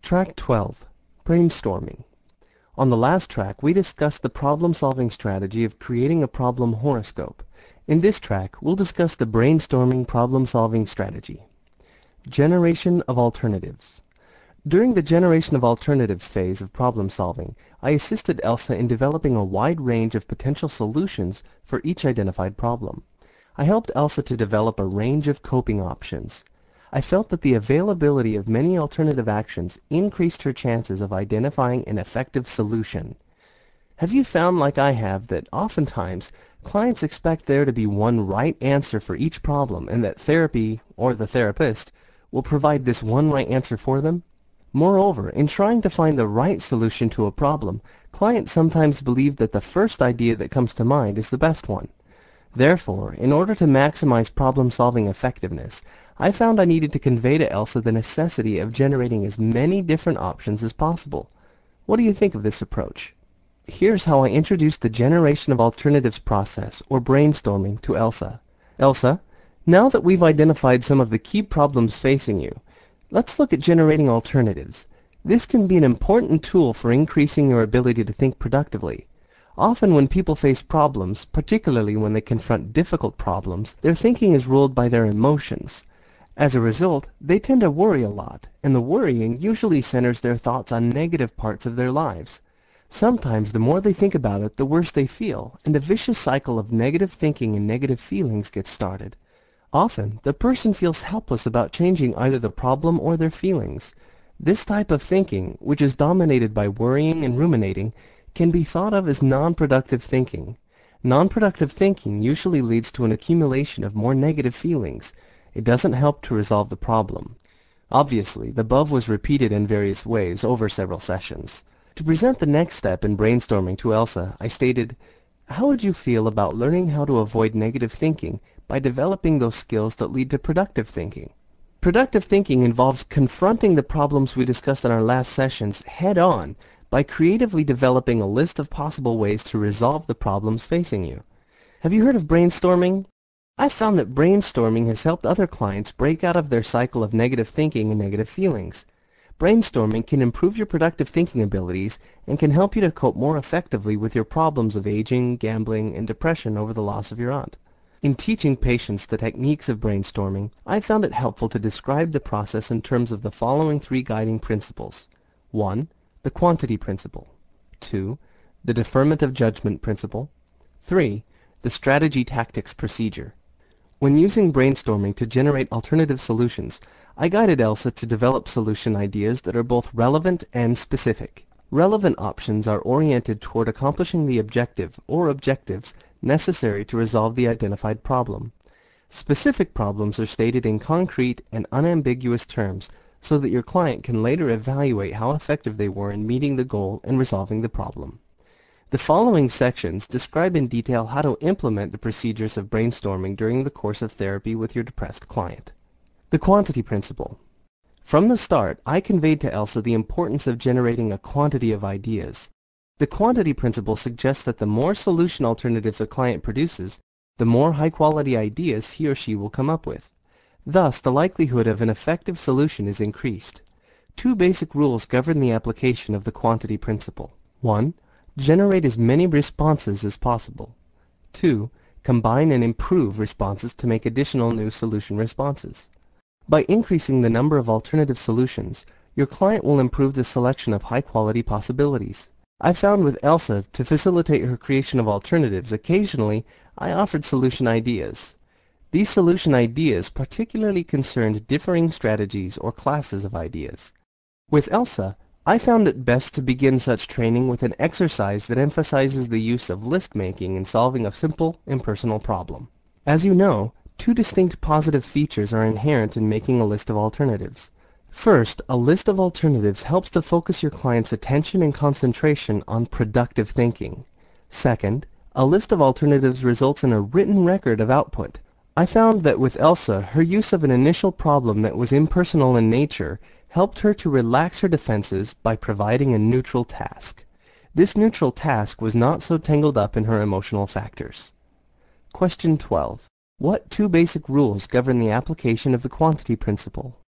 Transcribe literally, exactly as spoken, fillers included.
Track twelve. Brainstorming. On the last track, we discussed the problem-solving strategy of creating a problem horoscope. In this track, we'll discuss the brainstorming problem-solving strategy. Generation of alternatives. During the generation of alternatives phase of problem-solving, I assisted Elsa in developing a wide range of potential solutions for each identified problem. I helped Elsa to develop a range of coping options. I felt that the availability of many alternative actions increased her chances of identifying an effective solution. Have you found, like I have, that oftentimes clients expect there to be one right answer for each problem and that therapy, or the therapist, will provide this one right answer for them? Moreover, in trying to find the right solution to a problem, clients sometimes believe that the first idea that comes to mind is the best one. Therefore, in order to maximize problem-solving effectiveness, I found I needed to convey to Elsa the necessity of generating as many different options as possible. What do you think of this approach? Here's how I introduced the generation of alternatives process, or brainstorming, to Elsa. Elsa, now that we've identified some of the key problems facing you, let's look at generating alternatives. This can be an important tool for increasing your ability to think productively. Often when people face problems, particularly when they confront difficult problems, their thinking is ruled by their emotions. As a result, they tend to worry a lot, and the worrying usually centers their thoughts on negative parts of their lives. Sometimes the more they think about it, the worse they feel, and a vicious cycle of negative thinking and negative feelings gets started. Often, the person feels helpless about changing either the problem or their feelings. This type of thinking, which is dominated by worrying and ruminating, can be thought of as non-productive thinking. Non-productive thinking usually leads to an accumulation of more negative feelings. It doesn't help to resolve the problem. Obviously, the above was repeated in various ways over several sessions. To present the next step in brainstorming to Elsa, I stated, how would you feel about learning how to avoid negative thinking by developing those skills that lead to productive thinking? Productive thinking involves confronting the problems we discussed in our last sessions head-on by creatively developing a list of possible ways to resolve the problems facing you. Have you heard of brainstorming? I've found that brainstorming has helped other clients break out of their cycle of negative thinking and negative feelings. Brainstorming can improve your productive thinking abilities and can help you to cope more effectively with your problems of aging, gambling, and depression over the loss of your aunt. In teaching patients the techniques of brainstorming, I found it helpful to describe the process in terms of the following three guiding principles. one. The quantity principle. two. The deferment of judgment principle. three. The strategy tactics procedure. When using brainstorming to generate alternative solutions, I guided Elsa to develop solution ideas that are both relevant and specific. Relevant options are oriented toward accomplishing the objective or objectives necessary to resolve the identified problem. Specific problems are stated in concrete and unambiguous terms so that your client can later evaluate how effective they were in meeting the goal and resolving the problem. The following sections describe in detail how to implement the procedures of brainstorming during the course of therapy with your depressed client. The quantity principle. From the start, I conveyed to Elsa the importance of generating a quantity of ideas. The quantity principle suggests that the more solution alternatives a client produces, the more high-quality ideas he or she will come up with. Thus, the likelihood of an effective solution is increased. Two basic rules govern the application of the quantity principle. one. Generate as many responses as possible. two. Combine and improve responses to make additional new solution responses. By increasing the number of alternative solutions, your client will improve the selection of high-quality possibilities. I found with Elsa, to facilitate her creation of alternatives, occasionally I offered solution ideas. These solution ideas particularly concerned differing strategies or classes of ideas. With Elsa, I found it best to begin such training with an exercise that emphasizes the use of list-making in solving a simple, impersonal problem. As you know, two distinct positive features are inherent in making a list of alternatives. First, a list of alternatives helps to focus your client's attention and concentration on productive thinking. Second, a list of alternatives results in a written record of output. I found that with Elsa, her use of an initial problem that was impersonal in nature helped her to relax her defenses by providing a neutral task. This neutral task was not so tangled up in her emotional factors. Question twelve. What two basic rules govern the application of the quantity principle?